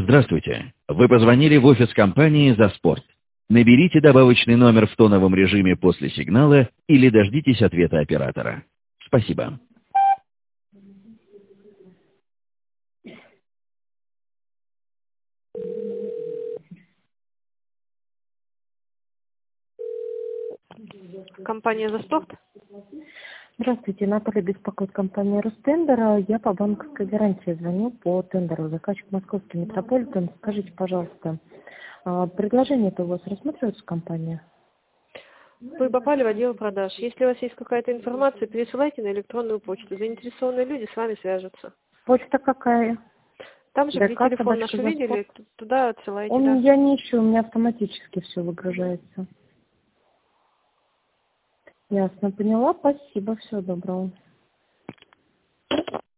Здравствуйте. Вы позвонили в офис компании «За спорт». Наберите добавочный номер в тоновом режиме после сигнала или дождитесь ответа оператора. Спасибо. Компания «За спорт». Здравствуйте, Наталья беспокоит компания Ростендера. Я по банковской гарантии звоню по тендеру. Заказчик Московский метрополитен. Скажите, пожалуйста, предложение-то у вас рассматривается компания? Вы попали в отдел продаж. Если у вас есть какая-то информация, пересылайте на электронную почту. Заинтересованные люди с вами свяжутся. Почта какая? Там же, где ДК, телефон наш собачка, увидели, туда отсылайте. Да. Я не ищу, у меня автоматически все выгружается. Ясно, поняла. Спасибо, всего доброго.